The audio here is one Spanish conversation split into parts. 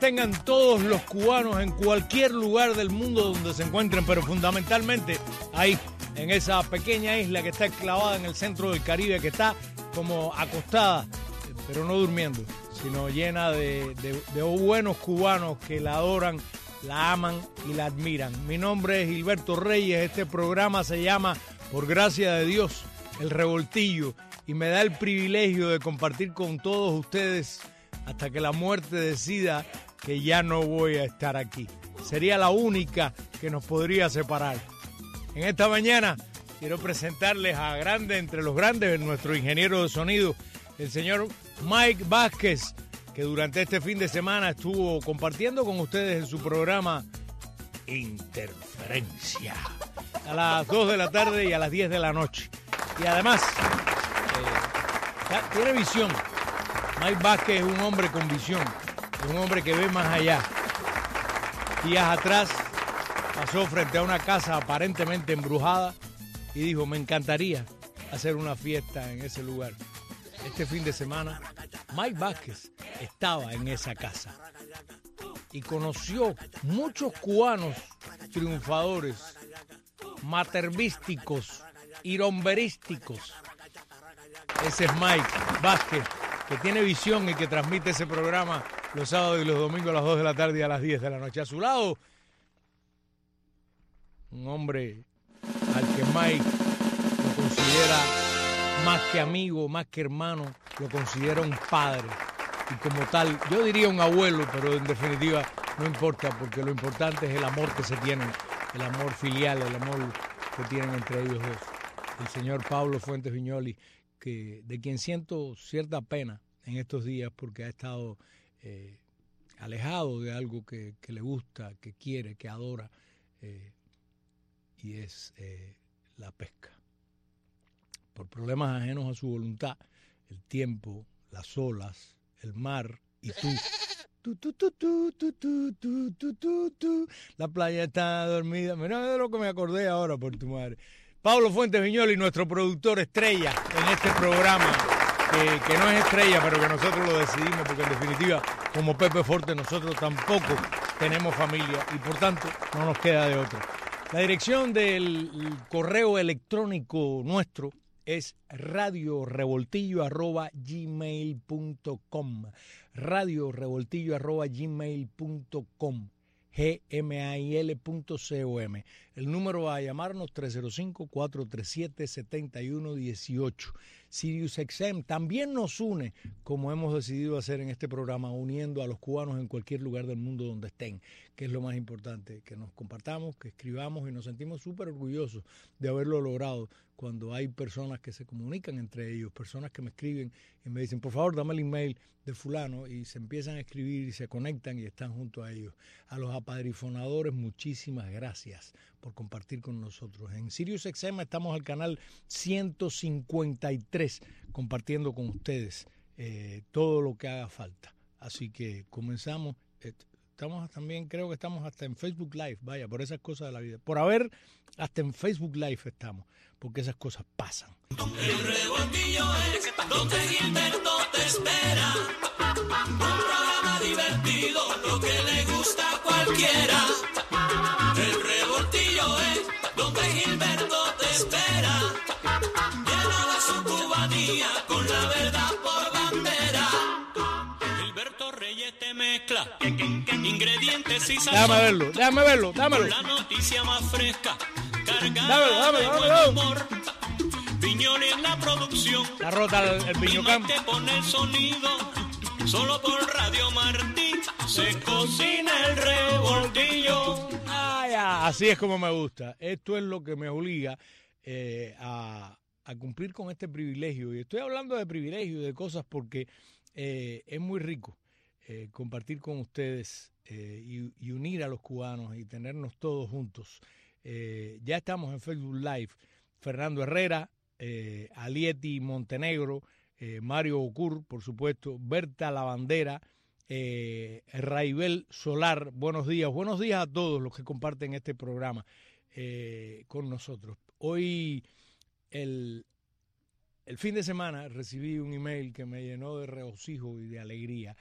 tengan todos los cubanos en cualquier lugar del mundo donde se encuentren, pero fundamentalmente ahí, en esa pequeña isla que está enclavada en el centro del Caribe, que está como acostada, pero no durmiendo, sino llena de buenos cubanos que la adoran, la aman y la admiran. Mi nombre es Gilberto Reyes, este programa se llama, por gracia de Dios, El Revoltillo, y me da el privilegio de compartir con todos ustedes hasta que la muerte decida que ya no voy a estar aquí. Sería la única que nos podría separar. En esta mañana quiero presentarles a grande entre los grandes, nuestro ingeniero de sonido, el señor Mike Vázquez, que durante este fin de semana estuvo compartiendo con ustedes en su programa Interferencia, a las 2 de la tarde y a las 10 de la noche. Y además, tiene visión. Mike Vázquez es un hombre con visión, es un hombre que ve más allá. Días atrás pasó frente a una casa aparentemente embrujada y dijo, me encantaría hacer una fiesta en ese lugar. Este fin de semana, Mike Vázquez estaba en esa casa y conoció muchos cubanos triunfadores, matervísticos, iromberísticos. Ese es Mike Vázquez, que tiene visión y que transmite ese programa los sábados y los domingos a las 2 de la tarde y a las 10 de la noche. A su lado, un hombre al que Mike lo considera más que amigo, más que hermano, lo considera un padre. Y como tal, yo diría un abuelo, pero en definitiva no importa, porque lo importante es el amor que se tienen, el amor filial, el amor que tienen entre ellos dos. El señor Pablo Fuentes Viñoly, de quien siento cierta pena en estos días porque ha estado alejado de algo que le gusta, que quiere, que adora, y es la pesca. Por problemas ajenos a su voluntad, el tiempo, las olas, el mar y tú. La playa está dormida. Mira de lo que me acordé ahora, por tu madre. Pablo Fuentes Viñoly, nuestro productor estrella en este programa, que no es estrella, pero que nosotros lo decidimos, porque en definitiva, como Pepe Forte, nosotros tampoco tenemos familia y por tanto no nos queda de otra. La dirección del correo electrónico nuestro es radiorevoltillo@gmail.com, radiorevoltillo@gmail.com, gmail.com. El número a llamarnos 305-437-7118. SiriusXM también nos une, como hemos decidido hacer en este programa, uniendo a los cubanos en cualquier lugar del mundo donde estén, que es lo más importante, que nos compartamos, que escribamos y nos sentimos súper orgullosos de haberlo logrado cuando hay personas que se comunican entre ellos, personas que me escriben y me dicen, por favor, dame el email de fulano, y se empiezan a escribir y se conectan y están junto a ellos. A los apadrinadores, muchísimas gracias por compartir con nosotros. En SiriusXM estamos al canal 153, compartiendo con ustedes todo lo que haga falta. Así que comenzamos. Estamos también, creo que estamos hasta en Facebook Live, vaya, por esas cosas de la vida. Por haber, hasta en Facebook Live estamos, porque esas cosas pasan. El revoltillo es donde Gilberto te espera. Un programa divertido, lo que le gusta a cualquiera. El revoltillo es donde Gilberto te espera. Lleno de su cubanía, con la verdad por bandera. Gilberto Reyes te mezcla ingredientes y sazón. Déjame verlo. La noticia más fresca, cargada de buen humor. Viñoly en la producción. Está rota el piñocam. Te pone el sonido. Solo por Radio Martí se cocina el revoltillo. Así es como me gusta. Esto es lo que me obliga a cumplir con este privilegio. Y estoy hablando de privilegio y de cosas porque es muy rico compartir con ustedes y unir a los cubanos y tenernos todos juntos. Ya estamos en Facebook Live. Fernando Herrera, Alieti Montenegro, Mario Ocur, por supuesto, Berta Lavandera, Raibel Solar, buenos días a todos los que comparten este programa con nosotros. Hoy, el fin de semana, recibí un email que me llenó de regocijo y de alegría,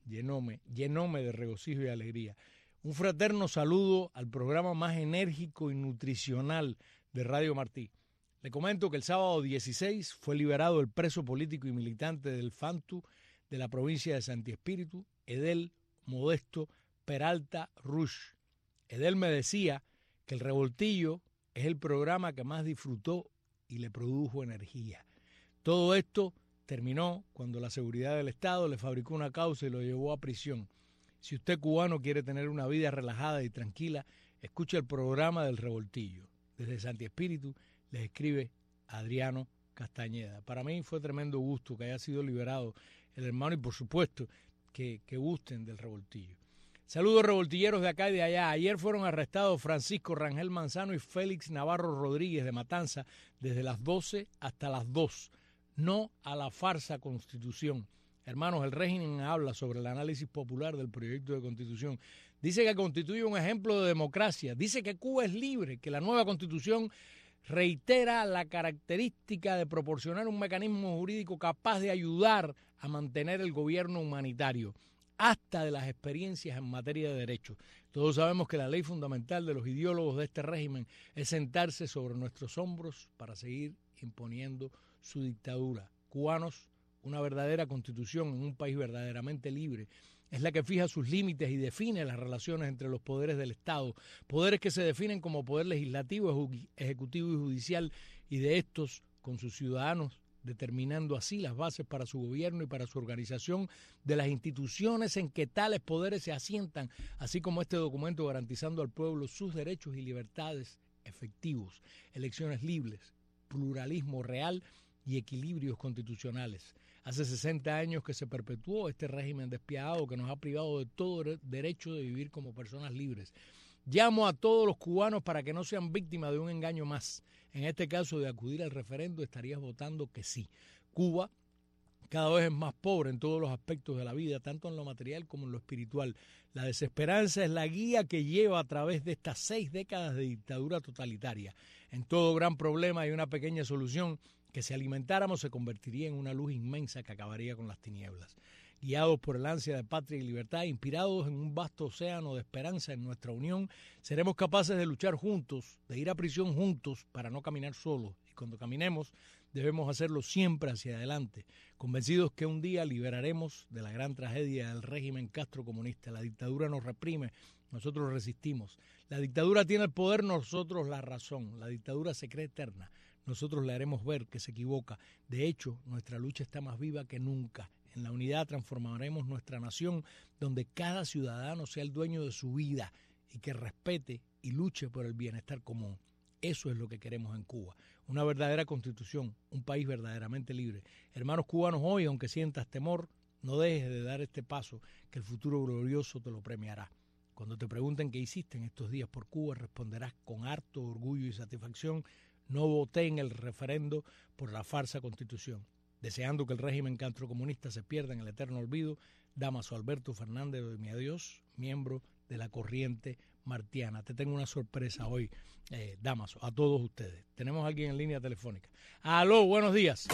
llenóme de regocijo y alegría. Un fraterno saludo al programa más enérgico y nutricional de Radio Martí. Le comento que el sábado 16 fue liberado el preso político y militante del FANTU de la provincia de Santi Espíritu, Edel Modesto Peralta Rush. Edel me decía que el Revoltillo es el programa que más disfrutó y le produjo energía. Todo esto terminó cuando la seguridad del Estado le fabricó una causa y lo llevó a prisión. Si usted cubano quiere tener una vida relajada y tranquila, escuche el programa del Revoltillo. Desde Santi Espíritu les escribe Adriano Castañeda. Para mí fue tremendo gusto que haya sido liberado el hermano y por supuesto que gusten del Revoltillo. Saludos revoltilleros de acá y de allá. Ayer fueron arrestados Francisco Rangel Manzano y Félix Navarro Rodríguez de Matanza desde las 12 hasta las 2. No a la farsa Constitución. Hermanos, el régimen habla sobre el análisis popular del proyecto de Constitución. Dice que constituye un ejemplo de democracia. Dice que Cuba es libre, que la nueva Constitución reitera la característica de proporcionar un mecanismo jurídico capaz de ayudar a mantener el gobierno humanitario, hasta de las experiencias en materia de derechos. Todos sabemos que la ley fundamental de los ideólogos de este régimen es sentarse sobre nuestros hombros para seguir imponiendo su dictadura. Cubanos, una verdadera constitución en un país verdaderamente libre es la que fija sus límites y define las relaciones entre los poderes del Estado, poderes que se definen como poder legislativo, ejecutivo y judicial, y de estos con sus ciudadanos, determinando así las bases para su gobierno y para su organización de las instituciones en que tales poderes se asientan, así como este documento garantizando al pueblo sus derechos y libertades efectivos, elecciones libres, pluralismo real y equilibrios constitucionales. Hace 60 años que se perpetuó este régimen despiadado que nos ha privado de todo derecho de vivir como personas libres. Llamo a todos los cubanos para que no sean víctimas de un engaño más. En este caso de acudir al referendo estarías votando que sí. Cuba cada vez es más pobre en todos los aspectos de la vida, tanto en lo material como en lo espiritual. La desesperanza es la guía que lleva a través de estas 6 décadas de dictadura totalitaria. En todo gran problema hay una pequeña solución que si alimentáramos se convertiría en una luz inmensa que acabaría con las tinieblas. Guiados por el ansia de patria y libertad, inspirados en un vasto océano de esperanza en nuestra unión, seremos capaces de luchar juntos, de ir a prisión juntos para no caminar solos. Y cuando caminemos, debemos hacerlo siempre hacia adelante, convencidos que un día liberaremos de la gran tragedia del régimen castrocomunista. La dictadura nos reprime, nosotros resistimos. La dictadura tiene el poder, nosotros la razón. La dictadura se cree eterna, nosotros le haremos ver que se equivoca. De hecho, nuestra lucha está más viva que nunca. En la unidad transformaremos nuestra nación, donde cada ciudadano sea el dueño de su vida y que respete y luche por el bienestar común. Eso es lo que queremos en Cuba, una verdadera constitución, un país verdaderamente libre. Hermanos cubanos, hoy, aunque sientas temor, no dejes de dar este paso, que el futuro glorioso te lo premiará. Cuando te pregunten qué hiciste en estos días por Cuba, responderás con harto orgullo y satisfacción: no voté en el referendo por la farsa constitución. Deseando que el régimen castrocomunista se pierda en el eterno olvido, Damaso Alberto Fernández de mi adiós, miembro de la corriente martiana. Te tengo una sorpresa hoy, Damaso, a todos ustedes. Tenemos a alguien en línea telefónica. Aló, buenos días.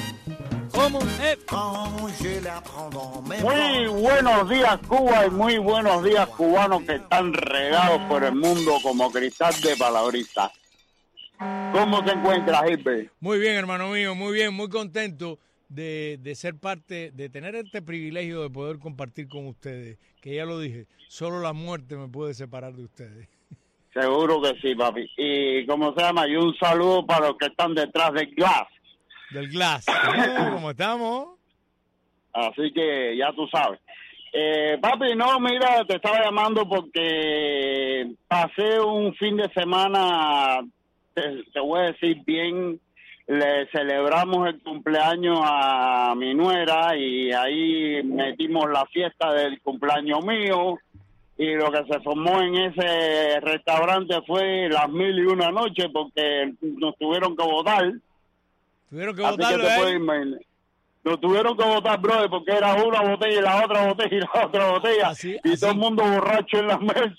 ¿Cómo? Muy buenos días, Cuba, y muy buenos días, cubanos que están regados por el mundo como cristal de palabrita. ¿Cómo se encuentra, Gilbert? Muy bien, hermano mío, muy bien, muy contento de ser parte, de tener este privilegio de poder compartir con ustedes, que ya lo dije, solo la muerte me puede separar de ustedes. Seguro que sí, papi. Y, ¿cómo se llama? Y un saludo para los que están detrás del glass. Del glass. ¿Cómo estamos? Así que ya tú sabes. Papi, no, mira, te estaba llamando porque pasé un fin de semana, te voy a decir bien, le celebramos el cumpleaños a mi nuera y ahí metimos la fiesta del cumpleaños mío y lo que se formó en ese restaurante fue las 1001 noches porque nos tuvieron que votar. ¿Tuvieron que votar? Nos tuvieron que votar, brother, porque era una botella y la otra botella y la otra botella. Y todo el mundo borracho en la mesa.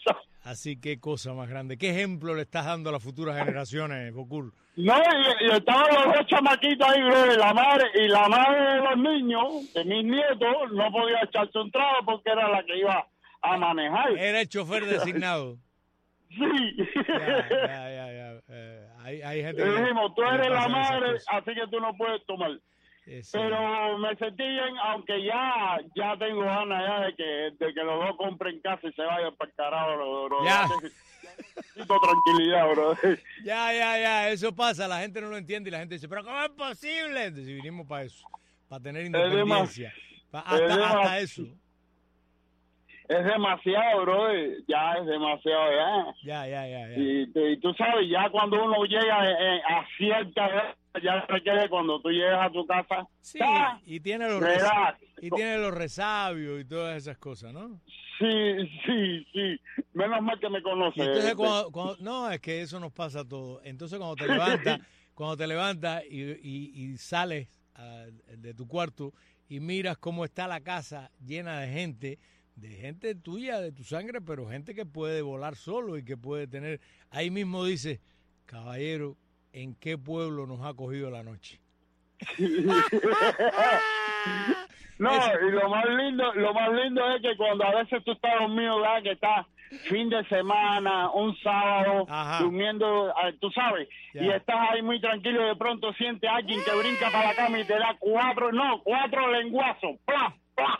Así que cosa más grande. ¿Qué ejemplo le estás dando a las futuras generaciones, Bocur? No, y estaban los dos chamaquitos ahí, bro, y la madre de los niños, de mis nietos, no podía echarse un trago porque era la que iba a manejar. Era el chofer designado. Sí. Ya. Hay gente Le que dijimos, tú le eres la pasan esas madre, cosas. así que tú no puedes tomar. Sí. Pero me sentí bien, aunque ya tengo ganas ya de que los dos compren casa y se vayan para el carajo. Bro. Ya. Necesito tranquilidad, bro. Ya, eso pasa, la gente no lo entiende y la gente dice, pero ¿cómo es posible? Entonces vinimos para eso, para tener independencia, hasta eso. Es demasiado, bro, ya es demasiado, ya. Ya. Y tú sabes, ya cuando uno llega a cierta edad, ya requiere cuando tú llegas a tu casa. Sí, y tiene los resabios y todas esas cosas, ¿no? Sí. Menos mal que me conoces. Y entonces no, es que eso nos pasa a todos. Entonces cuando te levantas y sales de tu cuarto y miras cómo está la casa llena de gente tuya, de tu sangre, pero gente que puede volar solo y que puede tener, ahí mismo dice, caballero, ¿en qué pueblo nos ha cogido la noche? No, y lo más lindo es que cuando a veces tú estás dormido, ¿verdad? Que estás fin de semana, un sábado, durmiendo, tú sabes, y estás ahí muy tranquilo y de pronto sientes a alguien que brinca para la cama y te da cuatro lenguazos, ¡pla!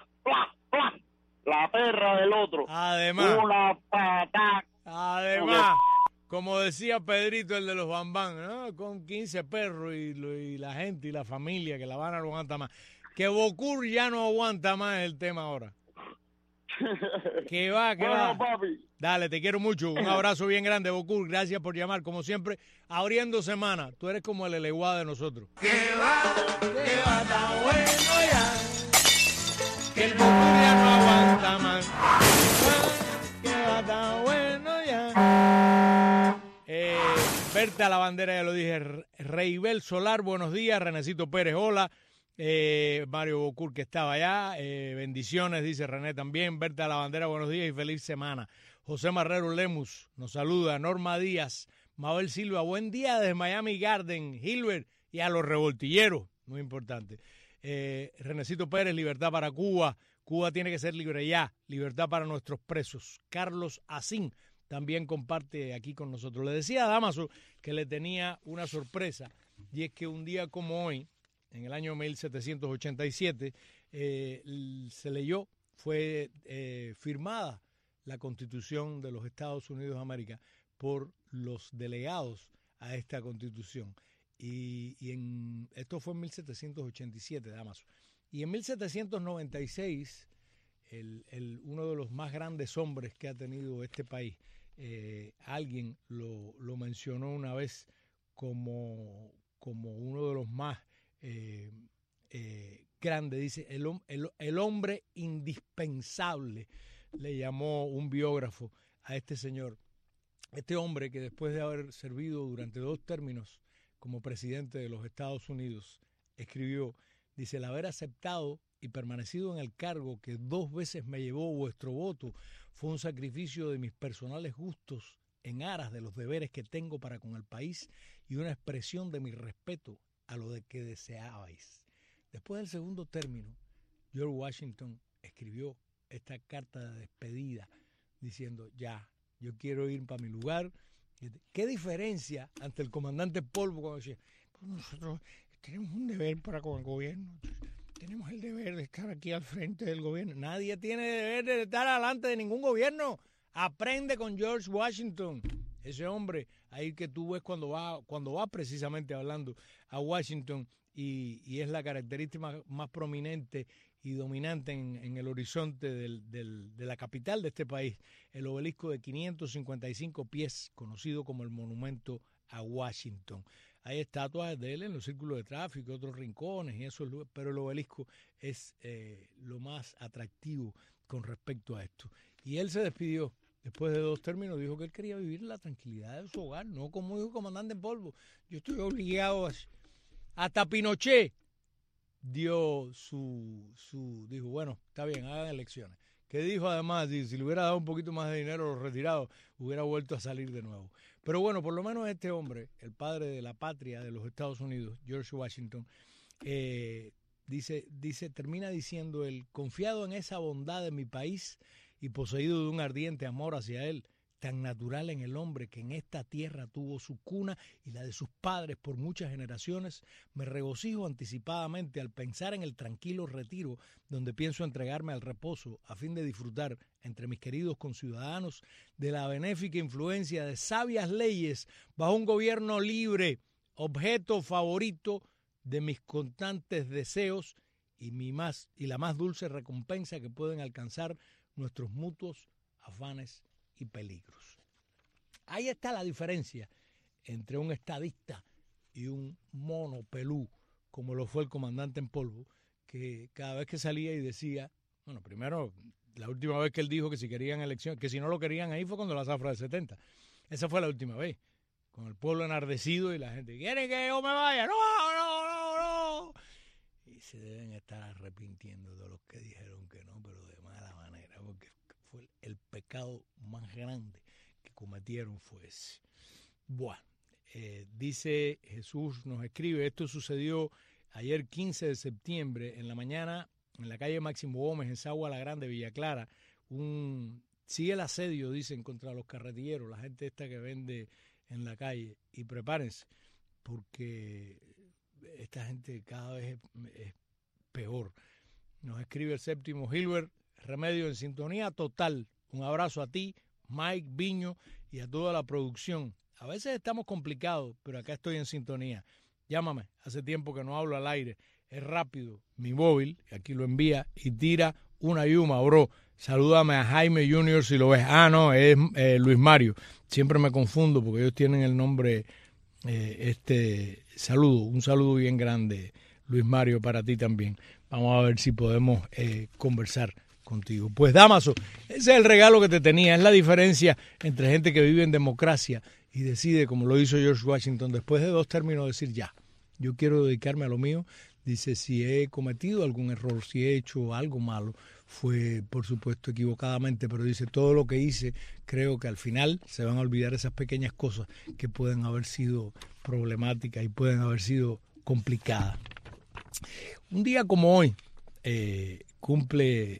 La perra del otro. Además, una patada. Además, como decía Pedrito, el de los Bambán, ¿no? Con 15 perros y la gente y la familia, que La Habana no aguanta más. Que Bocur ya no aguanta más el tema ahora. Que va. Papi. Dale, te quiero mucho. Un abrazo bien grande, Bocur. Gracias por llamar, como siempre, abriendo semana. Tú eres como el eleguá de nosotros. Que va tan bueno ya. Que el Bocur ya no aguanta más. Que va tan bueno ya. Berta la bandera, ya lo dije. Reibel Solar, buenos días. Renecito Pérez, hola. Mario Bocur, que estaba allá. Bendiciones, dice René también. Berta la bandera, buenos días y feliz semana. José Marrero Lemus nos saluda. Norma Díaz, Mabel Silva, buen día desde Miami Garden. Hilbert y a los revoltilleros, muy importante. Renecito Pérez, libertad para Cuba. Cuba tiene que ser libre ya. Libertad para nuestros presos. Carlos Asín también comparte aquí con nosotros. Le decía a Damaso que le tenía una sorpresa, y es que un día como hoy, en el año 1787, se leyó, fue firmada la Constitución de los Estados Unidos de América por los delegados a esta Constitución. Esto fue en 1787, Damaso. Y en 1796, uno de los más grandes hombres que ha tenido este país, alguien lo mencionó una vez como uno de los más grande, dice, el hombre indispensable, le llamó un biógrafo a este señor. Este hombre, que después de haber servido durante 2 términos como presidente de los Estados Unidos, escribió, dice, el haber aceptado y permanecido en el cargo que 2 veces me llevó vuestro voto fue un sacrificio de mis personales gustos en aras de los deberes que tengo para con el país y una expresión de mi respeto a lo de que deseabais. Después del segundo término, George Washington escribió esta carta de despedida diciendo, ya, yo quiero ir para mi lugar. ¿Qué diferencia ante el comandante Polvo cuando decía, pues nosotros tenemos un deber para con el gobierno, tenemos el deber de estar aquí al frente del gobierno? Nadie tiene deber de estar delante de ningún gobierno. Aprende con George Washington. Ese hombre ahí que tú ves cuando va precisamente hablando a Washington, y es la característica más prominente y dominante en el horizonte de la capital de este país, el obelisco de 555 pies, conocido como el Monumento a Washington. Hay estatuas de él en los círculos de tráfico, otros rincones, y eso, pero el obelisco es lo más atractivo con respecto a esto. Y él se despidió. Después de 2 términos, dijo que él quería vivir la tranquilidad de su hogar, no como dijo comandante en polvo. Yo estoy obligado a... Hasta Pinochet dio dijo, bueno, está bien, hagan elecciones, que dijo además, si le hubiera dado un poquito más de dinero a los retirados, hubiera vuelto a salir de nuevo. Pero bueno, por lo menos este hombre, el padre de la patria de los Estados Unidos, George Washington, termina diciendo él: confiado en esa bondad de mi país y poseído de un ardiente amor hacia él, tan natural en el hombre que en esta tierra tuvo su cuna y la de sus padres por muchas generaciones, me regocijo anticipadamente al pensar en el tranquilo retiro donde pienso entregarme al reposo a fin de disfrutar entre mis queridos conciudadanos de la benéfica influencia de sabias leyes bajo un gobierno libre, objeto favorito de mis constantes deseos y la más dulce recompensa que pueden alcanzar nuestros mutuos afanes y peligros. Ahí está la diferencia entre un estadista y un mono pelú, como lo fue el comandante en polvo, que cada vez que salía y decía, bueno, primero, la última vez que él dijo que si querían elecciones, que si no lo querían ahí fue cuando la zafra del 70. Esa fue la última vez, con el pueblo enardecido y la gente, ¿quieren que yo me vaya? ¡No! Y se deben estar arrepintiendo de los que dijeron que no, pero de mala manera, porque fue el pecado más grande que cometieron fue ese. Bueno, dice Jesús, nos escribe, esto sucedió ayer 15 de septiembre en la mañana en la calle Máximo Gómez en Sagua la Grande, Villa Clara. Sigue el asedio, dicen, contra los carretilleros, la gente esta que vende en la calle, y prepárense porque esta gente cada vez es peor. Nos escribe el séptimo Gilbert Remedio en sintonía total. Un abrazo a ti, Mike, Viño y a toda la producción. A veces estamos complicados, pero acá estoy en sintonía. Llámame, hace tiempo que no hablo al aire. Es rápido, mi móvil, aquí lo envía y tira una yuma, bro. Salúdame a Jaime Junior si lo ves. Ah, no, es Luis Mario. Siempre me confundo porque ellos tienen el nombre, un saludo bien grande, Luis Mario, para ti también. Vamos a ver si podemos conversar contigo. Pues Damaso, ese es el regalo que te tenía, es la diferencia entre gente que vive en democracia y decide, como lo hizo George Washington, después de 2 términos, decir ya, yo quiero dedicarme a lo mío. Dice, si he cometido algún error, si he hecho algo malo, fue por supuesto equivocadamente, pero dice, todo lo que hice, creo que al final se van a olvidar esas pequeñas cosas que pueden haber sido problemáticas y pueden haber sido complicadas. Un día como hoy, cumple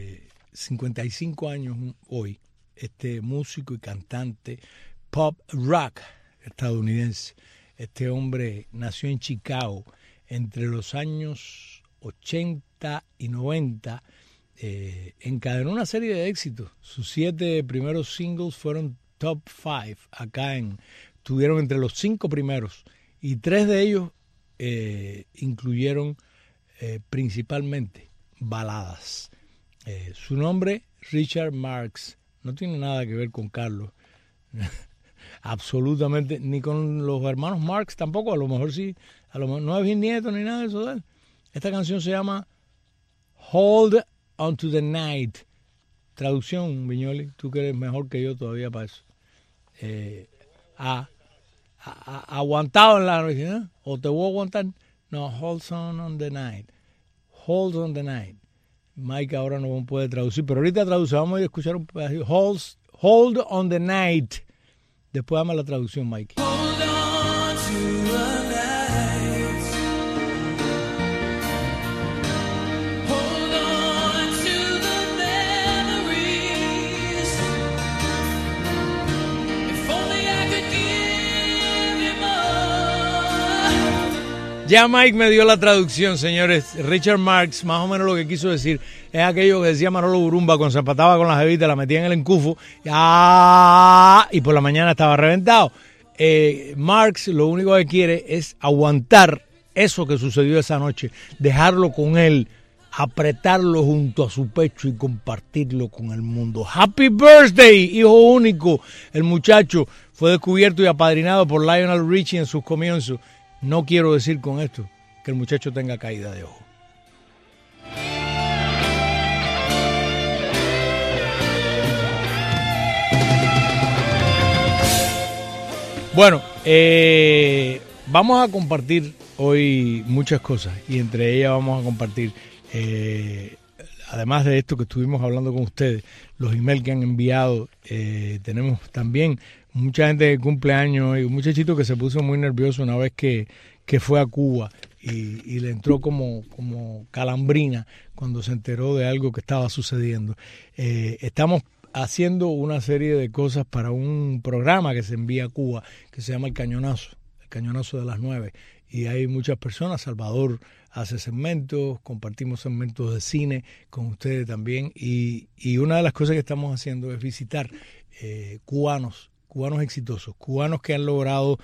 55 años hoy, este músico y cantante pop rock estadounidense. Este hombre nació en Chicago entre los años 80 y 90, encadenó una serie de éxitos. Sus 7 primeros singles fueron top 5, estuvieron entre los 5 primeros, y 3 de ellos incluyeron principalmente baladas. Su nombre, Richard Marx, no tiene nada que ver con Carlos, absolutamente, ni con los hermanos Marx tampoco, a lo mejor sí, a lo mejor no es bisnieto ni nada de eso de él. Esta canción se llama Hold On To The Night. Traducción, Viñoli, tú que eres mejor que yo todavía para eso. Aguantado en la noche, ¿no? O te voy a aguantar. No, Hold On The Night. Hold On The Night. Mike ahora no puede traducir, pero ahorita traduce. Vamos a escuchar un pedacito. Hold On The Night. Después dame la traducción, Mike. Hold on to the night. Hold on to the memories. If only I could give you more. Ya Mike me dio la traducción, señores. Richard Marx, más o menos lo que quiso decir, es aquello que decía Manolo Burumba cuando se empataba con la jevita, la metía en el encufo y por la mañana estaba reventado. Marx lo único que quiere es aguantar eso que sucedió esa noche, dejarlo con él, apretarlo junto a su pecho y compartirlo con el mundo. Happy birthday, hijo único. El muchacho fue descubierto y apadrinado por Lionel Richie en sus comienzos. No quiero decir con esto que el muchacho tenga caída de ojo. Bueno, vamos a compartir hoy muchas cosas y entre ellas vamos a compartir además de esto que estuvimos hablando con ustedes, los emails que han enviado, tenemos también mucha gente que cumple años y un muchachito que se puso muy nervioso una vez que fue a Cuba y le entró como calambrina cuando se enteró de algo que estaba sucediendo. Estamos haciendo una serie de cosas para un programa que se envía a Cuba que se llama El Cañonazo de las 9, y hay muchas personas. Salvador hace segmentos, compartimos segmentos de cine con ustedes también, y una de las cosas que estamos haciendo es visitar cubanos exitosos, cubanos que han logrado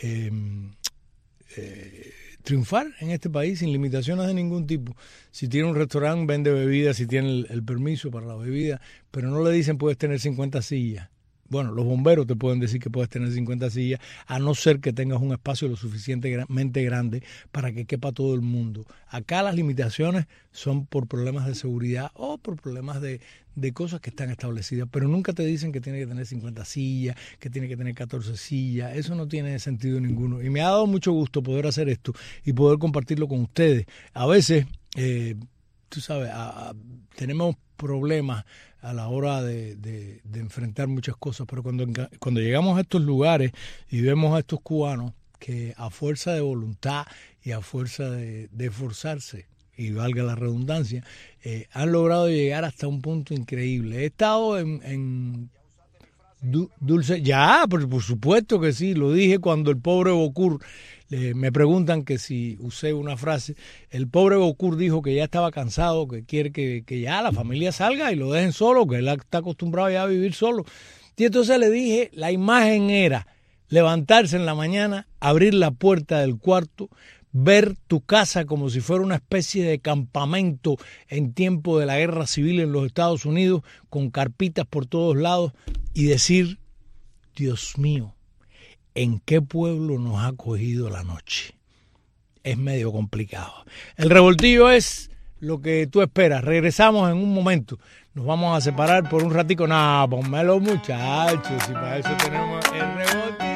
triunfar en este país sin limitaciones de ningún tipo. Si tiene un restaurante, vende bebidas, si tiene el permiso para la bebida, pero no le dicen puedes tener 50 sillas. Bueno, los bomberos te pueden decir que puedes tener 50 sillas, a no ser que tengas un espacio lo suficientemente grande para que quepa todo el mundo. Acá las limitaciones son por problemas de seguridad o por problemas de cosas que están establecidas, pero nunca te dicen que tiene que tener 50 sillas, que tiene que tener 14 sillas. Eso no tiene sentido ninguno. Y me ha dado mucho gusto poder hacer esto y poder compartirlo con ustedes. A veces, tú sabes, tenemos problemas a la hora de enfrentar muchas cosas, pero cuando llegamos a estos lugares y vemos a estos cubanos que a fuerza de voluntad y a fuerza de esforzarse, y valga la redundancia, han logrado llegar hasta un punto increíble. He estado en Dulce, ya, por supuesto que sí, lo dije cuando el pobre Bocur, me preguntan que si usé una frase, el pobre Bocur dijo que ya estaba cansado, que quiere que ya la familia salga y lo dejen solo, que él está acostumbrado ya a vivir solo. Y entonces le dije, la imagen era levantarse en la mañana, abrir la puerta del cuarto, ver tu casa como si fuera una especie de campamento en tiempo de la guerra civil en los Estados Unidos, con carpitas por todos lados, y decir, Dios mío, ¿en qué pueblo nos ha cogido la noche? Es medio complicado. El revoltillo es lo que tú esperas. Regresamos en un momento. Nos vamos a separar por un ratico. No, ponmelo, muchachos, y para eso tenemos el revoltillo.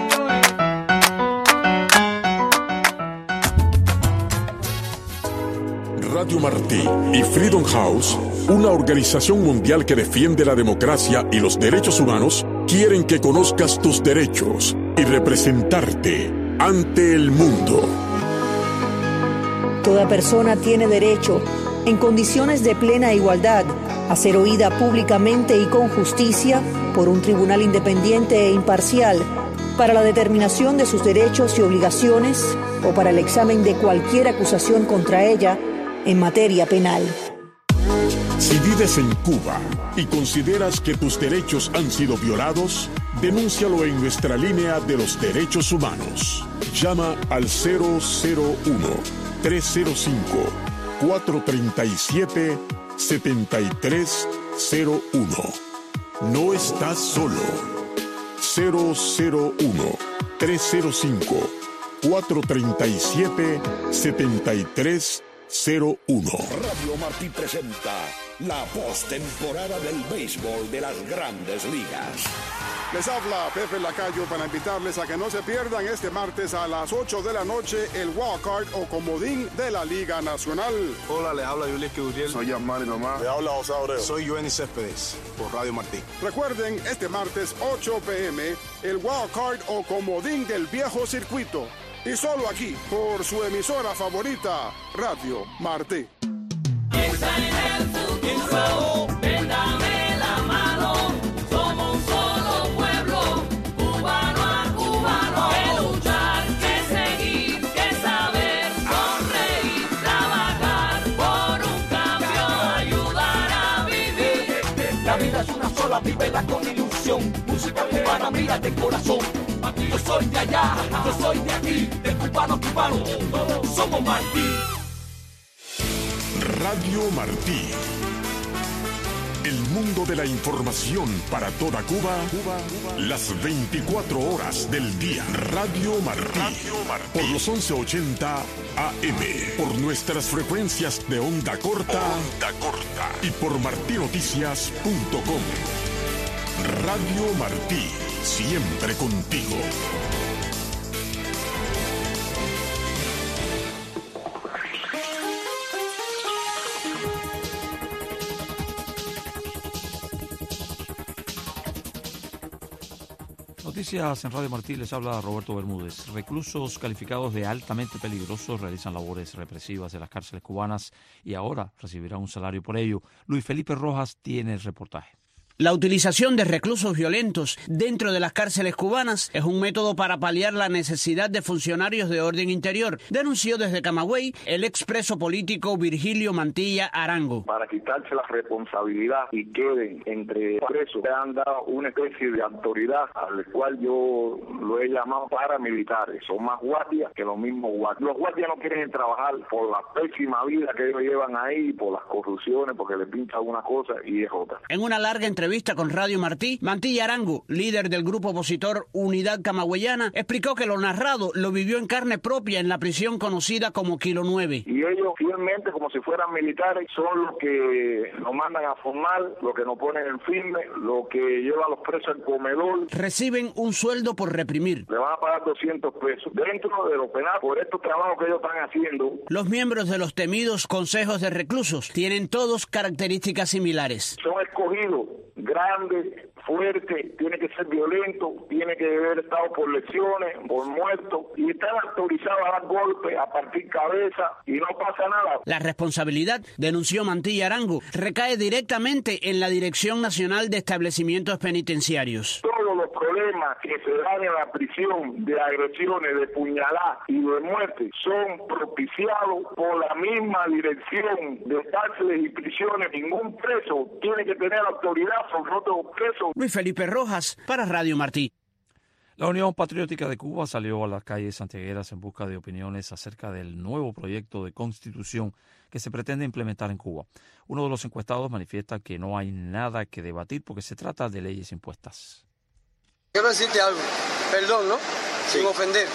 Radio Martí y Freedom House, una organización mundial que defiende la democracia y los derechos humanos, quieren que conozcas tus derechos y representarte ante el mundo. Toda persona tiene derecho, en condiciones de plena igualdad, a ser oída públicamente y con justicia por un tribunal independiente e imparcial para la determinación de sus derechos y obligaciones o para el examen de cualquier acusación contra ella en materia penal. Si vives en Cuba y consideras que tus derechos han sido violados, denúncialo en nuestra línea de los derechos humanos. Llama al 001-305-437-7301. No estás solo. 001-305-437-7301. Radio Martí presenta la postemporada del béisbol de las Grandes Ligas. Les habla Pepe Lacayo para invitarles a que no se pierdan este martes a las 8 de la noche el Wild Card o comodín de la Liga Nacional. Hola, les habla Julián Uriel. Soy Yamari Lomar. Le habla José Abreu. Soy Joenny Céspedes por Radio Martí. Recuerden, este martes 8 p.m. el Wild Card o comodín del viejo circuito. Y solo aquí, por su emisora favorita, Radio Martí. Piensa en el futuro, ven, dame la mano. Somos un solo pueblo, cubano a cubano. Que luchar, que seguir, que saber, sonreír, trabajar por un cambio, ayudar a vivir. La vida es una sola, vívela con ilusión. Música cubana, mira de corazón. Yo soy de allá, yo soy de aquí, de cubano a cubano, todos somos Martí. Radio Martí. El mundo de la información para toda Cuba, las 24 horas del día. Radio Martí. Por los 1180 AM. Por nuestras frecuencias de onda corta. Y por martinoticias.com. Radio Martí. Siempre contigo. Noticias en Radio Martí, les habla Roberto Bermúdez. Reclusos calificados de altamente peligrosos realizan labores represivas en las cárceles cubanas y ahora recibirán un salario por ello. Luis Felipe Rojas tiene el reportaje. La utilización de reclusos violentos dentro de las cárceles cubanas es un método para paliar la necesidad de funcionarios de orden interior, denunció desde Camagüey el expreso político Virgilio Mantilla Arango. Para quitarse la responsabilidad y queden entre presos, le han dado una especie de autoridad al cual yo lo he llamado paramilitares. Son más guardias que los mismos guardias. Los guardias no quieren trabajar por la pésima vida que ellos llevan ahí, por las corrupciones, porque les pinta una cosa y es otra. En una larga entrevista con Radio Martí, Mantilla Arango, líder del grupo opositor Unidad Camagüeyana, explicó que lo narrado lo vivió en carne propia en la prisión conocida como Kilo 9. Y ellos fielmente, como si fueran militares, son los que nos mandan a formar, los que nos ponen en firme, los que llevan a los presos al comedor. Reciben un sueldo por reprimir. Le van a pagar 200 pesos dentro de lo penal por estos trabajos que ellos están haciendo. Los miembros de los temidos consejos de reclusos tienen todos características similares. Son escogidos, grande, fuerte, tiene que ser violento, tiene que haber estado por lesiones, por muertos, y están autorizados a dar golpes, a partir cabeza, y no pasa nada. La responsabilidad, denunció Mantilla Arango, recae directamente en la Dirección Nacional de Establecimientos Penitenciarios. Todos los problemas que se dan en la prisión de agresiones, de puñaladas y de muerte son propiciados por la misma dirección de cárceles y prisiones. Ningún preso tiene que tener autoridad sobre otro preso. Luis Felipe Rojas, para Radio Martí. La Unión Patriótica de Cuba salió a las calles santiagueras en busca de opiniones acerca del nuevo proyecto de constitución que se pretende implementar en Cuba. Uno de los encuestados manifiesta que no hay nada que debatir porque se trata de leyes impuestas. Quiero decirte algo, perdón, ¿no? Sí. Sin ofender.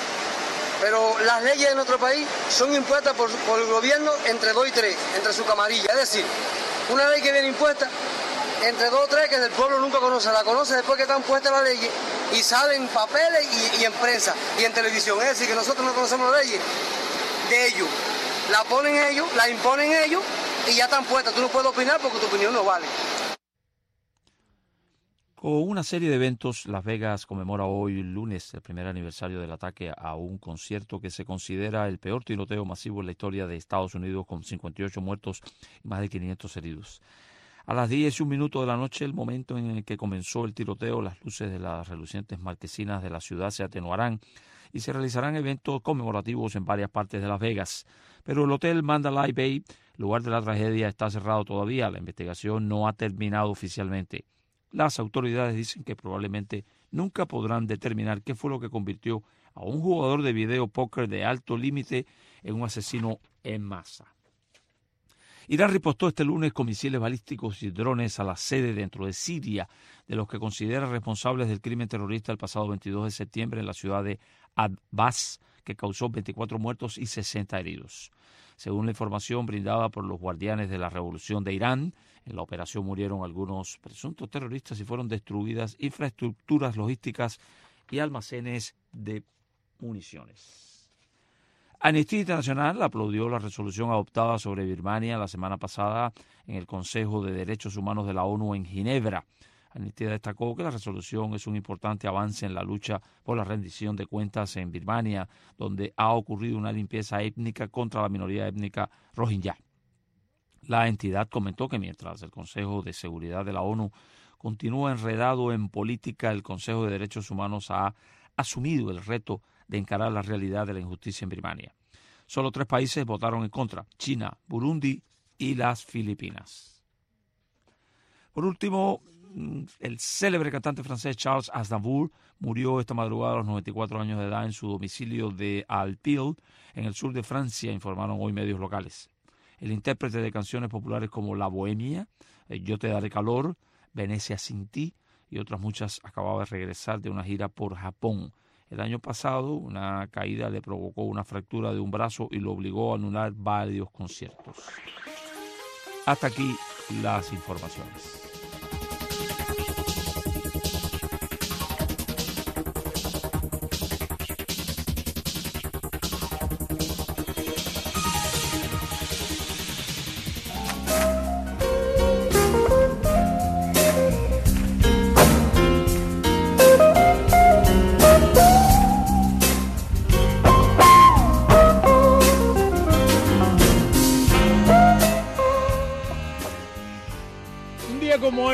Pero las leyes en nuestro país son impuestas por el gobierno entre 2 y 3, entre su camarilla. Es decir, una ley que viene impuesta entre 2 o 3 que el pueblo nunca conoce, la conoce después que están puestas las leyes y salen papeles y en prensa y en televisión. Es decir, que nosotros no conocemos las leyes de ellos. La ponen ellos, la imponen ellos y ya están puestas. Tú no puedes opinar porque tu opinión no vale. Con una serie de eventos, Las Vegas conmemora hoy, lunes, el primer aniversario del ataque a un concierto que se considera el peor tiroteo masivo en la historia de Estados Unidos, con 58 muertos y más de 500 heridos. A las 10:01 de la noche, el momento en el que comenzó el tiroteo, las luces de las relucientes marquesinas de la ciudad se atenuarán y se realizarán eventos conmemorativos en varias partes de Las Vegas. Pero el hotel Mandalay Bay, lugar de la tragedia, está cerrado todavía. La investigación no ha terminado oficialmente. Las autoridades dicen que probablemente nunca podrán determinar qué fue lo que convirtió a un jugador de video póker de alto límite en un asesino en masa. Irán ripostó este lunes con misiles balísticos y drones a la sede dentro de Siria de los que considera responsables del crimen terrorista el pasado 22 de septiembre en la ciudad de Abbas, que causó 24 muertos y 60 heridos. Según la información brindada por los guardianes de la Revolución de Irán, en la operación murieron algunos presuntos terroristas y fueron destruidas infraestructuras logísticas y almacenes de municiones. Amnistía Internacional aplaudió la resolución adoptada sobre Birmania la semana pasada en el Consejo de Derechos Humanos de la ONU en Ginebra. Amnistía destacó que la resolución es un importante avance en la lucha por la rendición de cuentas en Birmania, donde ha ocurrido una limpieza étnica contra la minoría étnica rohingya. La entidad comentó que mientras el Consejo de Seguridad de la ONU continúa enredado en política, el Consejo de Derechos Humanos ha asumido el reto de encarar la realidad de la injusticia en Birmania. Solo 3 países votaron en contra: China, Burundi y las Filipinas. Por último, el célebre cantante francés Charles Aznavour murió esta madrugada a los 94 años de edad en su domicilio de Alpil, en el sur de Francia, informaron hoy medios locales. El intérprete de canciones populares como La Bohemia, Yo te daré calor, Venecia sin ti y otras muchas acababa de regresar de una gira por Japón. El año pasado, una caída le provocó una fractura de un brazo y lo obligó a anular varios conciertos. Hasta aquí las informaciones.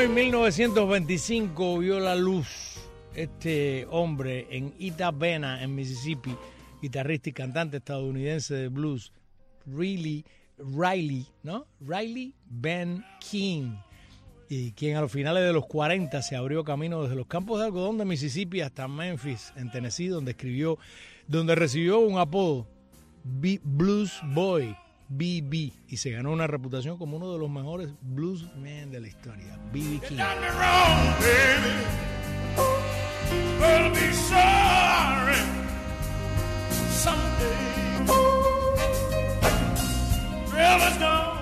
en 1925 vio la luz este hombre en Itabena, en Mississippi, guitarrista y cantante estadounidense de blues, Riley Ben King, y quien a los finales de los 40 se abrió camino desde los campos de algodón de Mississippi hasta Memphis, en Tennessee, donde recibió un apodo, Blues Boy, B.B., y se ganó una reputación como uno de los mejores bluesmen de la historia, B.B. King. We'll be sorry someday. River's gone.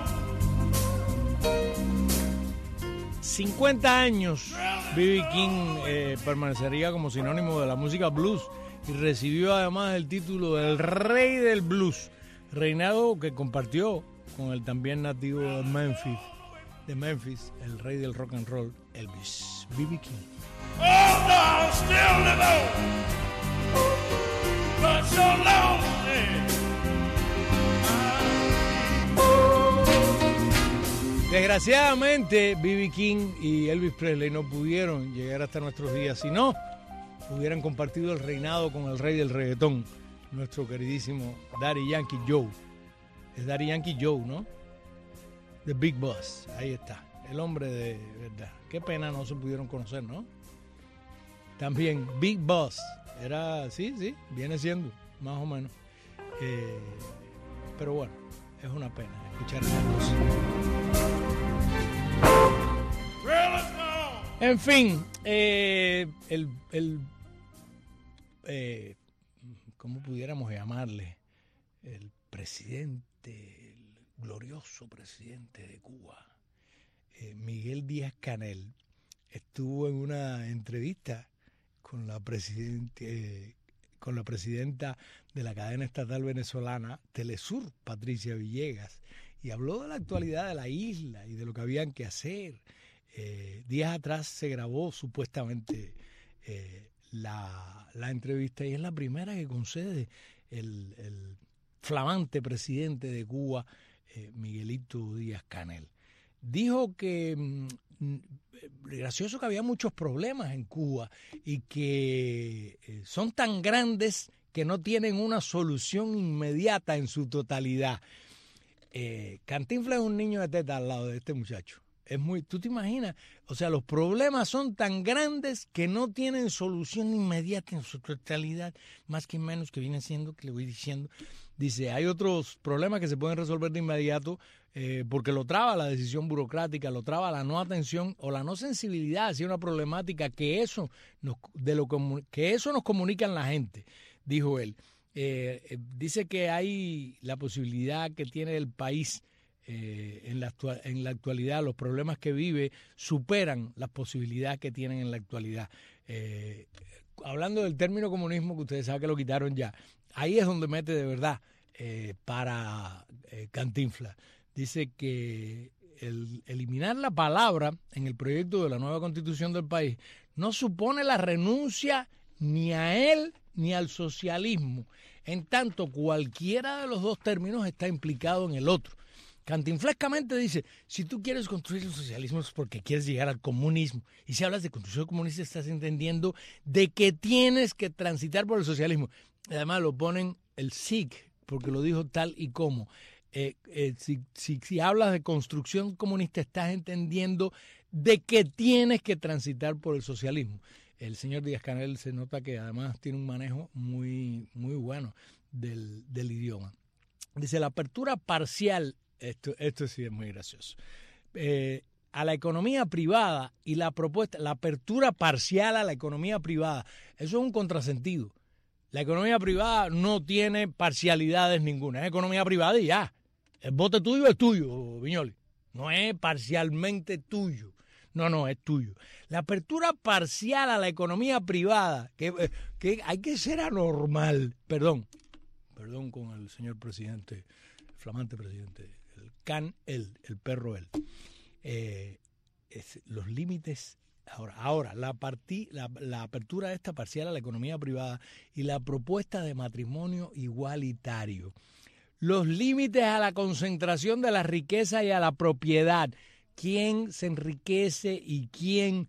50 años, B.B. King permanecería como sinónimo de la música blues y recibió además el título del Rey del Blues, reinado que compartió con el también nativo de Memphis, el rey del rock and roll, Elvis, B.B. King. Oh, no, still live on, but so lonely. Desgraciadamente, B.B. King y Elvis Presley no pudieron llegar hasta nuestros días, si no, hubieran compartido el reinado con el rey del reggaetón, nuestro queridísimo Daddy Yankee Joe. Es Daddy Yankee Joe, ¿no? The Big Boss, ahí está, el hombre de verdad. Qué pena no se pudieron conocer, ¿no? También Big Boss, era, sí, viene siendo, más o menos. Pero bueno, es una pena escuchar esas cosas. En fin, ¿cómo pudiéramos llamarle? El presidente, el glorioso presidente de Cuba, Miguel Díaz-Canel, estuvo en una entrevista con la presidenta de la cadena estatal venezolana Telesur, Patricia Villegas, y habló de la actualidad de la isla y de lo que habían que hacer. Días atrás se grabó supuestamente la entrevista y es la primera que concede el flamante presidente de Cuba, Miguelito Díaz-Canel. Dijo que gracioso que había muchos problemas en Cuba y que son tan grandes que no tienen una solución inmediata en su totalidad. Cantinflas es un niño de teta al lado de este muchacho. ¿Tú te imaginas? O sea, los problemas son tan grandes que no tienen solución inmediata en su totalidad, más que menos que viene siendo, que le voy diciendo. Dice, hay otros problemas que se pueden resolver de inmediato porque lo traba la decisión burocrática, lo traba la no atención o la no sensibilidad hacia una problemática que eso nos comunica en la gente, dijo él. Dice que hay la posibilidad que tiene el país en la actualidad, los problemas que vive superan las posibilidades que tienen en la actualidad. Hablando del término comunismo, que ustedes saben que lo quitaron ya, ahí es donde mete de verdad para Cantinflas. Dice que el eliminar la palabra en el proyecto de la nueva constitución del país no supone la renuncia ni a él ni al socialismo, en tanto cualquiera de los dos términos está implicado en el otro. Cantinflescamente dice, si tú quieres construir el socialismo es porque quieres llegar al comunismo. Y si hablas de construcción comunista estás entendiendo de que tienes que transitar por el socialismo. Además lo ponen el SIC, porque lo dijo tal y como. Si hablas de construcción comunista estás entendiendo de que tienes que transitar por el socialismo. El señor Díaz-Canel se nota que además tiene un manejo muy, muy bueno del idioma. Dice, la apertura parcial, esto sí es muy gracioso, a la economía privada y la apertura parcial a la economía privada, eso es un contrasentido. La economía privada no tiene parcialidades ninguna, es economía privada y ya. El bote tuyo es tuyo, Viñoli. No es parcialmente tuyo. No, es tuyo. La apertura parcial a la economía privada, que hay que ser anormal. Perdón con el señor presidente, el flamante presidente, el perro él. Los límites. Ahora la apertura esta parcial a la economía privada y la propuesta de matrimonio igualitario. Los límites a la concentración de la riqueza y a la propiedad. quién se enriquece y quién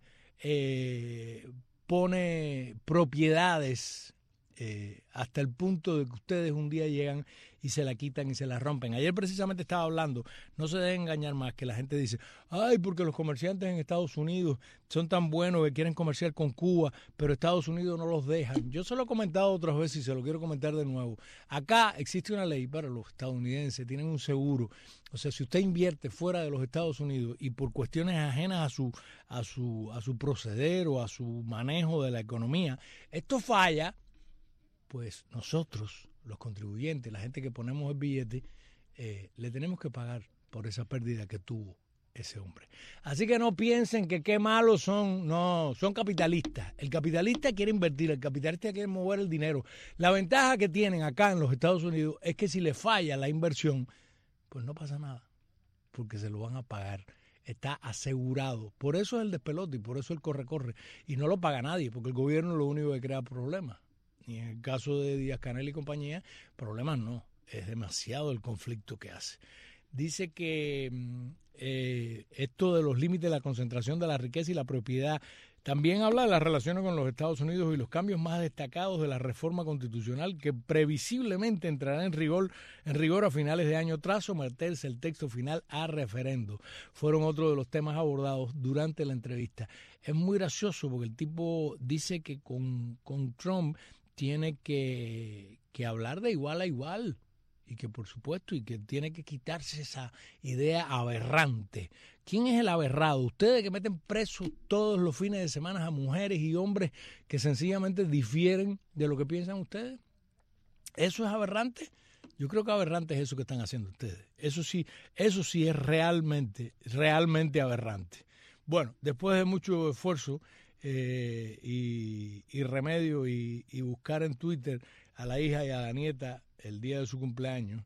pone propiedades hasta el punto de que ustedes un día llegan y se la quitan y se la rompen. Ayer precisamente estaba hablando, no se deben engañar más, que la gente dice, ay, porque los comerciantes en Estados Unidos son tan buenos que quieren comerciar con Cuba, pero Estados Unidos no los dejan. Yo se lo he comentado otras veces y se lo quiero comentar de nuevo. Acá existe una ley para los estadounidenses, tienen un seguro. O sea, si usted invierte fuera de los Estados Unidos y por cuestiones ajenas a su proceder o a su manejo de la economía, esto falla, pues nosotros, los contribuyentes, la gente que ponemos el billete, le tenemos que pagar por esa pérdida que tuvo ese hombre. Así que no piensen que qué malos son, no, son capitalistas. El capitalista quiere invertir, el capitalista quiere mover el dinero. La ventaja que tienen acá en los Estados Unidos es que si le falla la inversión, pues no pasa nada, porque se lo van a pagar. Está asegurado. Por eso es el despelote y por eso el corre-corre. Y no lo paga nadie, porque el gobierno lo único que crea problemas. Y en el caso de Díaz-Canel y compañía, problemas no. Es demasiado el conflicto que hace. Dice que esto de los límites de la concentración de la riqueza y la propiedad también habla de las relaciones con los Estados Unidos y los cambios más destacados de la reforma constitucional que previsiblemente entrará en rigor a finales de año tras someterse el texto final a referendo. Fueron otro de los temas abordados durante la entrevista. Es muy gracioso porque el tipo dice que con Trump tiene que hablar de igual a igual y que por supuesto y que tiene que quitarse esa idea aberrante. ¿Quién es el aberrado? Ustedes que meten presos todos los fines de semana a mujeres y hombres que sencillamente difieren de lo que piensan ustedes. ¿Eso es aberrante? Yo creo que aberrante es eso que están haciendo ustedes. Eso sí es realmente aberrante. Bueno, después de mucho esfuerzo y remedio y buscar en Twitter a la hija y a la nieta el día de su cumpleaños,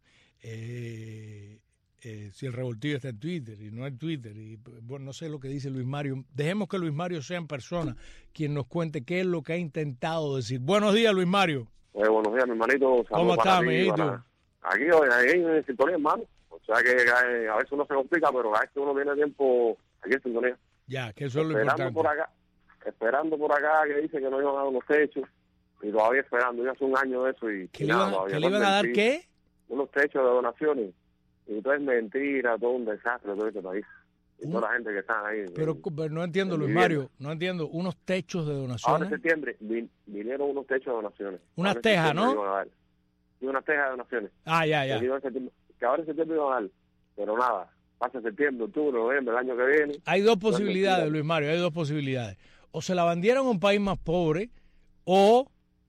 si el revoltillo está en Twitter y no en Twitter, y bueno, no sé lo que dice Luis Mario. Dejemos que Luis Mario sea en persona quien nos cuente qué es lo que ha intentado decir. Buenos días, Luis Mario. Buenos días, mi hermanito. ¿Cómo está, mijito? Aquí en sintonía, hermano. O sea que a veces uno se complica, pero a veces uno tiene tiempo aquí en sintonía. Ya, que eso es lo importante. Esperando por acá, que dice que no iban a dar los techos, y todavía esperando. Ya hace un año de eso y ¿Que le iban a dar qué? Unos techos de donaciones. Y todo es mentira, todo un desastre, todo este país. Y toda la gente que está ahí. Pero no entiendo, Luis Mario, no entiendo. Unos techos de donaciones. Ahora en septiembre vinieron unos techos de donaciones. Unas tejas, ¿no? Y unas tejas de donaciones. Ah, ya. Que ahora en septiembre iban a dar. Pero nada, pasa septiembre, octubre, noviembre, el año que viene. Hay dos posibilidades, Luis Mario, hay dos posibilidades. O se la vendieron a un país más pobre, o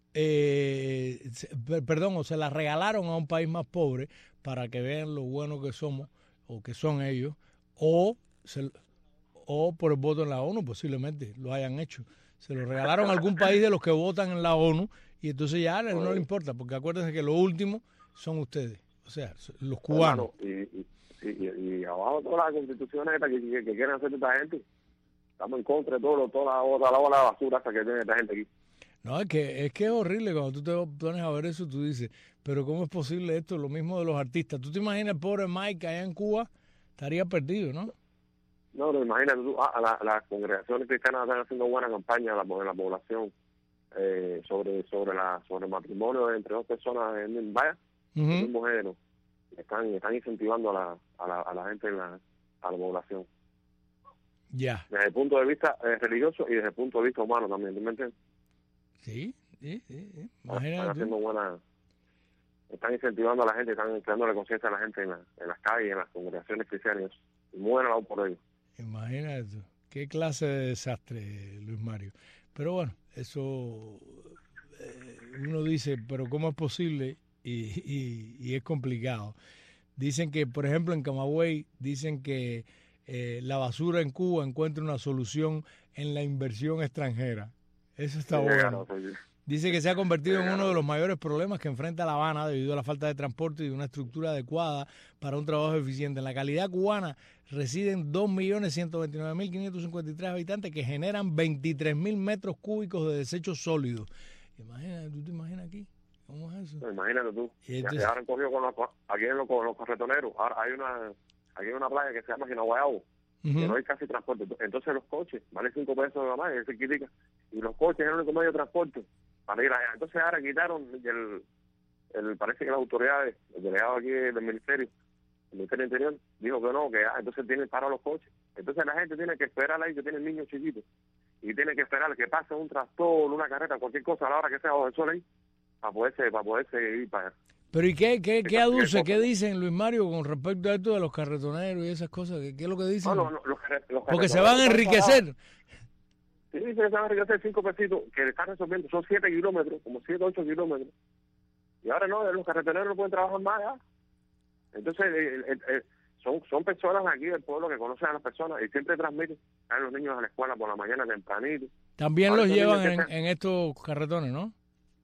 o se la regalaron a un país más pobre para que vean lo bueno que somos o que son ellos, o por el voto en la ONU posiblemente lo hayan hecho. Se lo regalaron a algún país de los que votan en la ONU y entonces ya no le importa, porque acuérdense que lo último son ustedes, o sea, los cubanos. Y abajo todas las constituciones que quieren hacer esta gente, estamos en contra de toda la ola de basura hasta que tiene esta gente aquí. No, es que es horrible cuando tú te pones a ver eso, tú dices, pero ¿cómo es posible esto? Lo mismo de los artistas. ¿Tú te imaginas el pobre Mike allá en Cuba? Estaría perdido, ¿no? No, pero imagínate tú, las congregaciones cristianas están haciendo buena campaña en la población sobre el matrimonio entre dos personas en del mismo género. Están incentivando a la gente, a la población. Ya. Desde el punto de vista religioso y desde el punto de vista humano también, ¿tú me entiendes? Sí. Imagínate. Están incentivando a la gente, están creando la conciencia a la gente en las calles, en las congregaciones cristianas. Y mueren aún por ello. Imagínate tú. Qué clase de desastre, Luis Mario. Pero bueno, eso uno dice, pero ¿cómo es posible? Y es complicado. Dicen que, por ejemplo, en Camagüey, dicen que la basura en Cuba encuentra una solución en la inversión extranjera. Eso está bueno. Dice que se ha convertido en uno de los mayores problemas que enfrenta La Habana debido a la falta de transporte y de una estructura adecuada para un trabajo eficiente. En la calidad cubana residen 2.129.553 habitantes que generan 23.000 metros cúbicos de desechos sólidos. Imagínate, ¿tú te imaginas aquí? ¿Cómo es eso? Imagínate tú. Entonces, ya han cogido aquí con los carretoneros. Ahora hay una playa que se llama Guayabo. que no hay casi transporte. Entonces los coches valen 5 pesos nada más, es critica, y los coches es el único medio de transporte para ir allá. Entonces ahora quitaron parece que las autoridades, el delegado aquí del Ministerio del Interior, dijo que no, que entonces tienen paro los coches. Entonces la gente tiene que esperar ahí, que tienen niños chiquitos, y tiene que esperar que pase un tractor, una carreta, cualquier cosa a la hora que sea bajo el sol ahí, para poderse ir para allá. Pero ¿y qué aduce, qué dicen, Luis Mario, con respecto a esto de los carretoneros y esas cosas? ¿Qué es lo que dicen? No, los porque se van a enriquecer. Sí, se van a enriquecer 5 pesitos, que le están resolviendo, son 7 kilómetros, como 7, 8 kilómetros. Y ahora no, los carretoneros no pueden trabajar más ya. Entonces, son personas aquí del pueblo que conocen a las personas y siempre transmiten a los niños a la escuela por la mañana tempranito. También ahora los llevan en estos carretones, ¿no?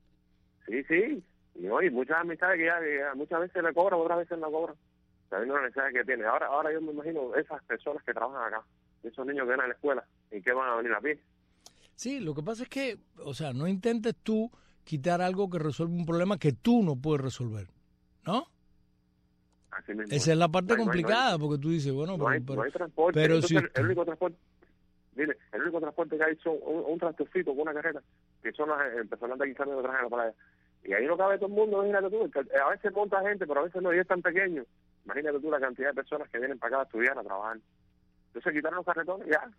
Sí. Y muchas amistades que ya muchas veces le cobran, otras veces no cobran, sabiendo la necesidad que tiene. Ahora yo me imagino esas personas que trabajan acá, esos niños que vienen a la escuela y que van a venir a pie. Sí, lo que pasa es que, o sea, no intentes tú quitar algo que resuelve un problema que tú no puedes resolver, ¿no? Así mismo. Esa es la parte complicada, porque tú dices, bueno, no hay transporte. Pero entonces, si el único transporte que hay son un tractorcito con una carreta, que son las personas de aquí salen detrás de la playa. Y ahí no cabe todo el mundo, imagínate tú. A veces monta gente, pero a veces no, y es tan pequeño. Imagínate tú la cantidad de personas que vienen para acá a estudiar, a trabajar. Entonces quitaron los carretones, ya.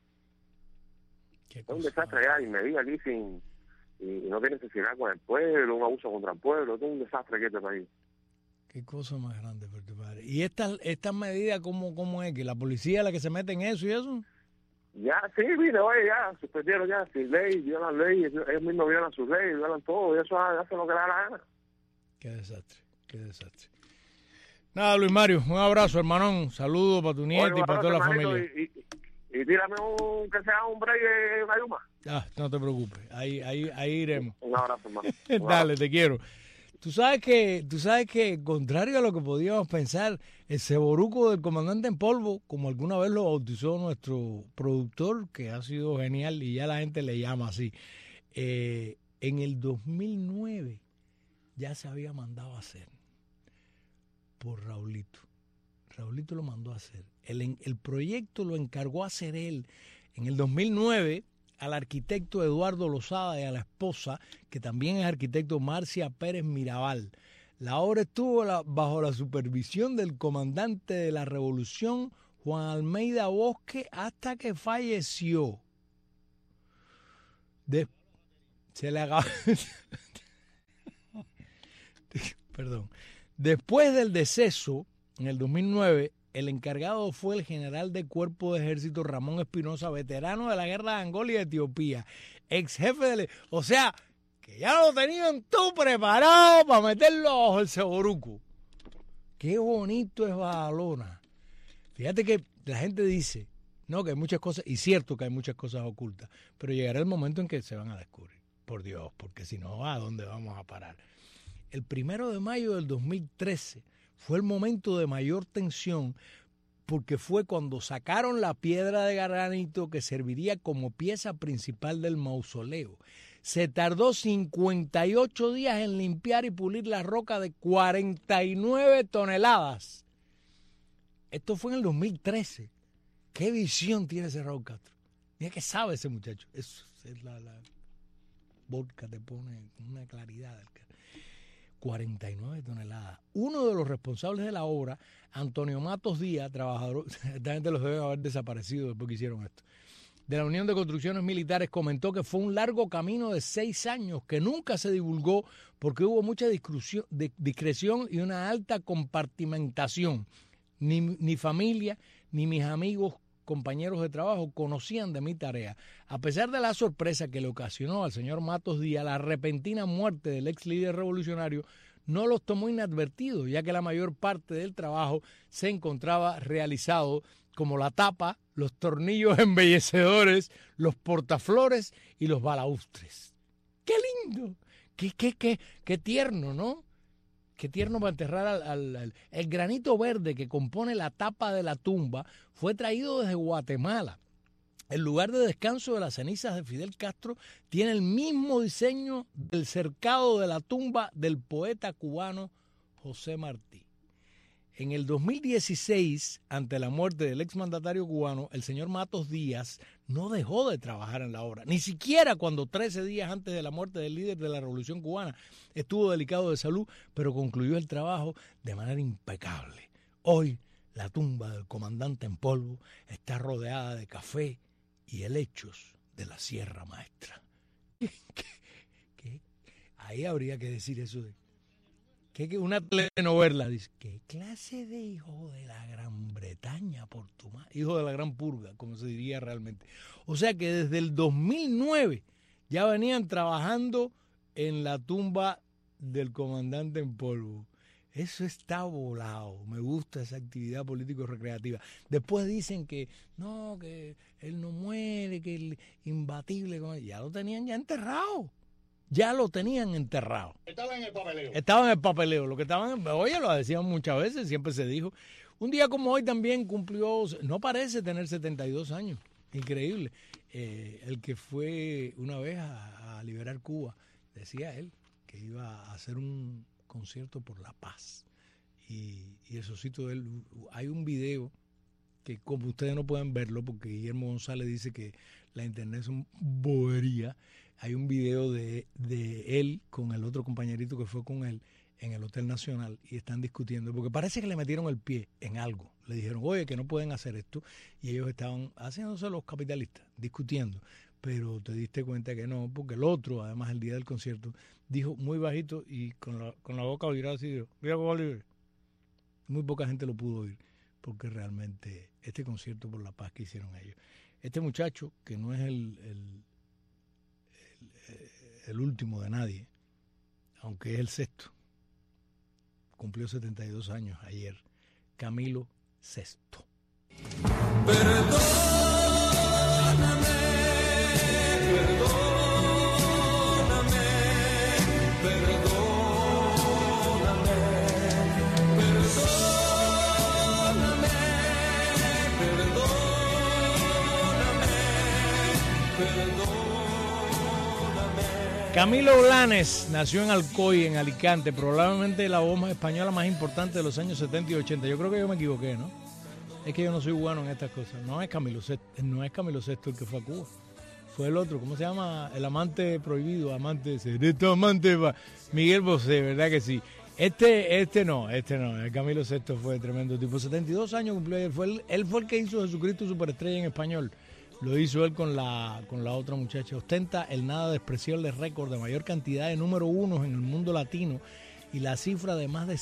Es un desastre ya, y me diga aquí y no tiene necesidad con el pueblo, un abuso contra el pueblo, es un desastre que este país. Qué cosa más grande, por tu padre. ¿Y estas medidas cómo es? ¿Que la policía es la que se mete en eso y eso? Ya, sí, mire, oye, ya, suspendieron ya, sin ley, violan ley, ellos mismos violan sus leyes, violan todo, y eso hace lo que le da la gana. Qué desastre. Nada, Luis Mario, un abrazo, hermanón, saludos para tu nieto y para toda la familia. Y tírame que sea un break de Mayuma. No te preocupes, ahí iremos. Un abrazo, hermano. Dale, te quiero. Tú sabes que, contrario a lo que podíamos pensar, el ceboruco del comandante en polvo, como alguna vez lo bautizó nuestro productor, que ha sido genial y ya la gente le llama así, en el 2009 ya se había mandado a hacer por Raulito. Raulito lo mandó a hacer. El proyecto lo encargó a hacer él en el 2009 al arquitecto Eduardo Lozada y a la esposa, que también es arquitecto, Marcia Pérez Mirabal. La obra estuvo bajo la supervisión del comandante de la Revolución, Juan Almeida Bosque, hasta que falleció. Se le acabó. Perdón. Después del deceso, en el 2009, el encargado fue el general de Cuerpo de Ejército Ramón Espinosa, veterano de la guerra de Angola y Etiopía, ex jefe de... O sea, que ya lo tenían todo preparado para meterlo bajo el ceboruco. Qué bonito es Badalona. Fíjate que la gente dice, no, que hay muchas cosas, y cierto que hay muchas cosas ocultas, pero llegará el momento en que se van a descubrir. Por Dios, porque si no, ¿a dónde vamos a parar? El 1 de mayo del 2013 fue el momento de mayor tensión, porque fue cuando sacaron la piedra de granito que serviría como pieza principal del mausoleo. Se tardó 58 días en limpiar y pulir la roca de 49 toneladas. Esto fue en el 2013. ¿Qué visión tiene ese Raúl Castro? Mira que sabe ese muchacho. Eso es la vodka te pone una claridad. 49 toneladas. Uno de los responsables de la obra, Antonio Matos Díaz, trabajador, esta gente los debe haber desaparecido después que hicieron esto, de la Unión de Construcciones Militares, comentó que fue un largo camino de 6 años que nunca se divulgó porque hubo mucha discreción y una alta compartimentación. Ni familia, ni mis amigos, compañeros de trabajo conocían de mi tarea. A pesar de la sorpresa que le ocasionó al señor Matos Díaz la repentina muerte del ex líder revolucionario, no los tomó inadvertidos, ya que la mayor parte del trabajo se encontraba realizado, como la tapa, los tornillos embellecedores, los portaflores y los balaustres. ¡Qué lindo! ¡Qué tierno!, ¿no? Qué tierno para enterrar el granito verde que compone la tapa de la tumba fue traído desde Guatemala. El lugar de descanso de las cenizas de Fidel Castro tiene el mismo diseño del cercado de la tumba del poeta cubano José Martí. En el 2016, ante la muerte del exmandatario cubano, el señor Matos Díaz no dejó de trabajar en la obra, ni siquiera cuando 13 días antes de la muerte del líder de la Revolución Cubana estuvo delicado de salud, pero concluyó el trabajo de manera impecable. Hoy, la tumba del comandante en polvo está rodeada de café y helechos de la Sierra Maestra. ¿Qué? Ahí habría que decir eso de... Que una telenovela dice, ¿qué clase de hijo de la Gran Bretaña por tu madre? Hijo de la Gran Purga, como se diría realmente. O sea que desde el 2009 ya venían trabajando en la tumba del comandante en polvo. Eso está volado. Me gusta esa actividad político-recreativa. Después dicen que no, que él no muere, que él imbatible. Ya lo tenían ya enterrado. Ya lo tenían enterrado. Estaba en el papeleo. Estaba en el papeleo. Lo que estaban, oye, lo decían muchas veces, siempre se dijo. Un día como hoy también cumplió, no parece tener 72 años. Increíble. El que fue una vez a liberar Cuba, decía él, que iba a hacer un concierto por la paz. Y el socito de él, hay un video que como ustedes no pueden verlo, porque Guillermo González dice que la internet es una bobería. Hay un video de él con el otro compañerito que fue con él en el Hotel Nacional y están discutiendo, porque parece que le metieron el pie en algo. Le dijeron, oye, que no pueden hacer esto, y ellos estaban haciéndose los capitalistas, discutiendo. Pero te diste cuenta que no, porque el otro, además el día del concierto, dijo muy bajito y con la boca virada así, dijo, mira cómo libre. Muy poca gente lo pudo oír, porque realmente este concierto por la paz que hicieron ellos. Este muchacho, que no es el último de nadie, aunque es el sexto, cumplió 72 años ayer, Camilo Sesto. Perdóname, Camilo Blanes nació en Alcoy, en Alicante, probablemente la voz española más importante de los años 70 y 80. Yo creo que yo me equivoqué, ¿no? Es que yo no soy bueno en estas cosas. No es Camilo Sesto el que fue a Cuba. Fue el otro, ¿cómo se llama? El amante prohibido, amante secreto, amante... Miguel Bosé, ¿verdad que sí? Este no. El Camilo Sesto fue tremendo tipo. 72 años cumplió ayer. Él fue el que hizo Jesucristo Superestrella en español. Lo hizo él con la otra muchacha. Ostenta el nada despreciable récord de mayor cantidad de número unos en el mundo latino y la cifra de más de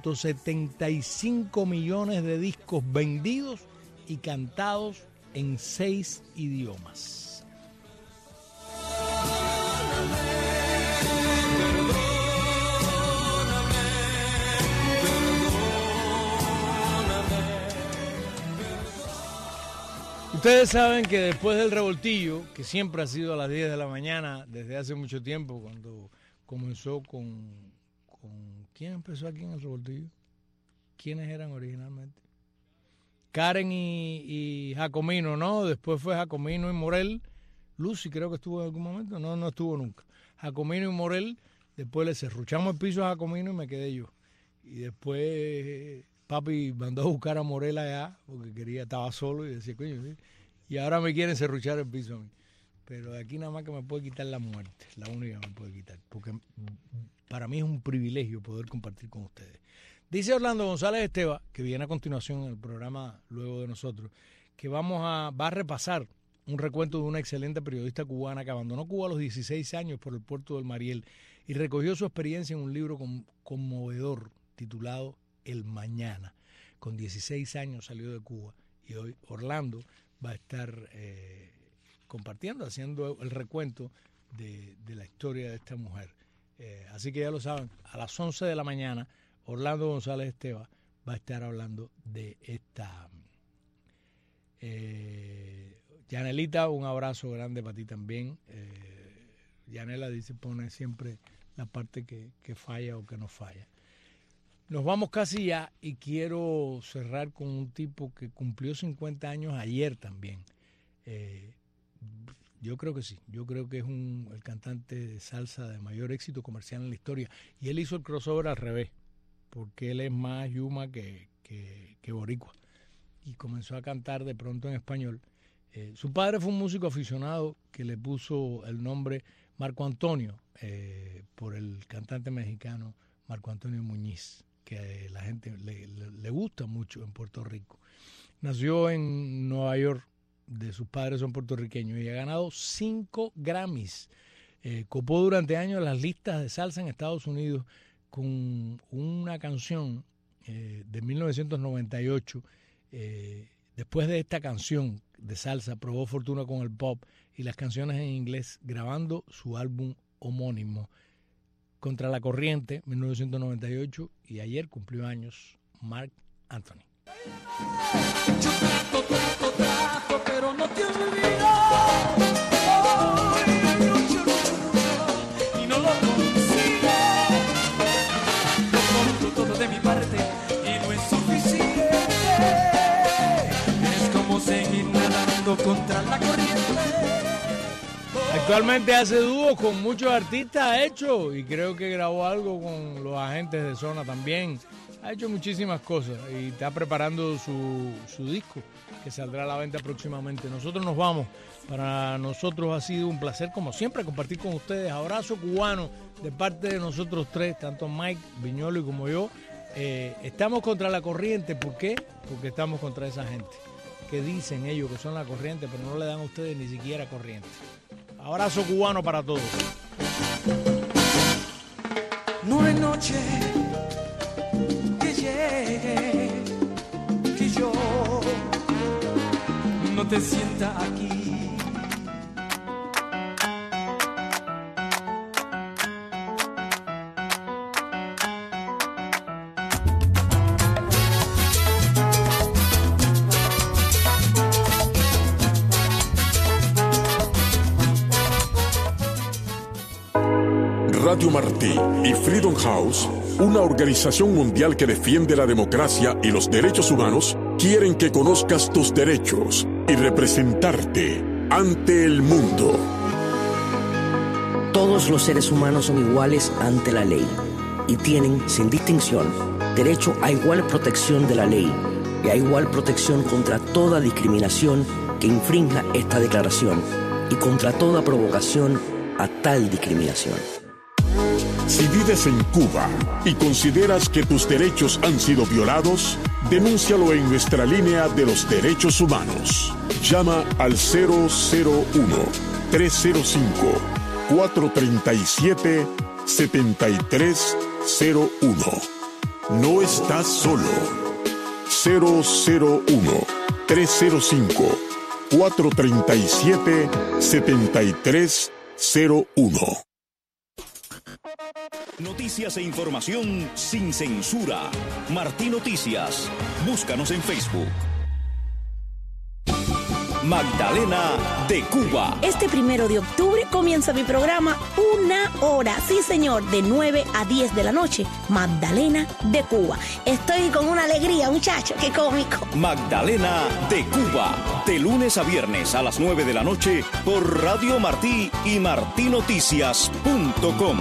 175 millones de discos vendidos y cantados en 6 idiomas. Ustedes saben que después del revoltillo, que siempre ha sido a las 10 de la mañana, desde hace mucho tiempo, cuando comenzó con ¿quién empezó aquí en el revoltillo? ¿Quiénes eran originalmente? Karen y Jacomino, ¿no? Después fue Jacomino y Morel. Lucy creo que estuvo en algún momento. No estuvo nunca. Jacomino y Morel. Después le cerruchamos el piso a Jacomino y me quedé yo. Y después... Papi mandó a buscar a Morel allá porque estaba solo y decía, coño, ¿sí? Y ahora me quieren serruchar el piso a mí. Pero de aquí nada más que me puede quitar la muerte, la única que me puede quitar, porque para mí es un privilegio poder compartir con ustedes. Dice Orlando González Esteban, que viene a continuación en el programa luego de nosotros, que va a repasar un recuento de una excelente periodista cubana que abandonó Cuba a los 16 años por el puerto del Mariel y recogió su experiencia en un libro conmovedor titulado El Mañana. Con 16 años salió de Cuba y hoy Orlando va a estar compartiendo, haciendo el recuento de la historia de esta mujer. Así que ya lo saben, a las 11 de la mañana Orlando González Esteban va a estar hablando de esta. Yanelita, un abrazo grande para ti también. Yanela pone siempre la parte que falla o que no falla. Nos vamos casi ya y quiero cerrar con un tipo que cumplió 50 años ayer también. Yo creo que sí, yo creo que es el cantante de salsa de mayor éxito comercial en la historia. Y él hizo el crossover al revés, porque él es más Yuma que que boricua. Y comenzó a cantar de pronto en español. Su padre fue un músico aficionado que le puso el nombre Marco Antonio por el cantante mexicano Marco Antonio Muñiz, que la gente le gusta mucho en Puerto Rico. Nació en Nueva York, de sus padres son puertorriqueños, y ha ganado 5 Grammys. Copó durante años las listas de salsa en Estados Unidos con una canción de 1998. Después de esta canción de salsa, probó fortuna con el pop y las canciones en inglés, grabando su álbum homónimo, Contra la Corriente, 1998, y ayer cumplió años Marc Anthony. Yo trato, pero no te olvido. Y no lo consigo. Lo pongo todo de mi parte y no es suficiente. Es como seguir nadando contra la corriente. Actualmente hace dúos con muchos artistas, ha hecho, y creo que grabó algo con los Agentes de Zona también. Ha hecho muchísimas cosas y está preparando su disco que saldrá a la venta próximamente. Nosotros nos vamos. Para nosotros ha sido un placer, como siempre, compartir con ustedes. Abrazo cubano de parte de nosotros tres, tanto Mike, Viñolo y como yo. Estamos contra la corriente. ¿Por qué? Porque estamos contra esa gente que dicen ellos que son la corriente, pero no le dan a ustedes ni siquiera corriente. Abrazo cubano para todos. No hay noche que llegue, que yo no te sienta aquí. Radio Martí y Freedom House, una organización mundial que defiende la democracia y los derechos humanos, quieren que conozcas tus derechos y representarte ante el mundo. Todos los seres humanos son iguales ante la ley y tienen, sin distinción, derecho a igual protección de la ley y a igual protección contra toda discriminación que infrinja esta declaración y contra toda provocación a tal discriminación. Si vives en Cuba y consideras que tus derechos han sido violados, denúncialo en nuestra línea de los derechos humanos. Llama al 001-305-437-7301. No estás solo. 001-305-437-7301. Noticias e información sin censura. Martí Noticias. Búscanos en Facebook. Magdalena de Cuba. Este 1 de octubre comienza mi programa 1 hora, sí señor, de 9 a 10 de la noche, Magdalena de Cuba. Estoy con una alegría, muchacho, qué cómico. Magdalena de Cuba, de lunes a viernes a las 9 de la noche por Radio Martí y martinoticias.com.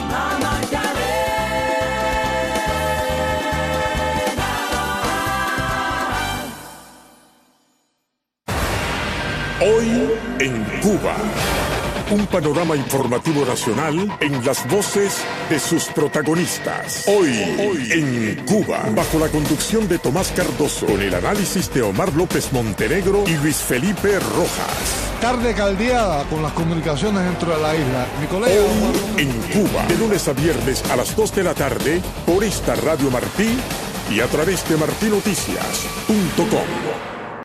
Hoy en Cuba, un panorama informativo nacional en las voces de sus protagonistas. Hoy en Cuba, bajo la conducción de Tomás Cardoso, con el análisis de Omar López Montenegro y Luis Felipe Rojas. Tarde caldeada con las comunicaciones dentro de la isla. Mi colega Hoy en Cuba, de lunes a viernes a las 2 de la tarde, por esta Radio Martí y a través de martinoticias.com.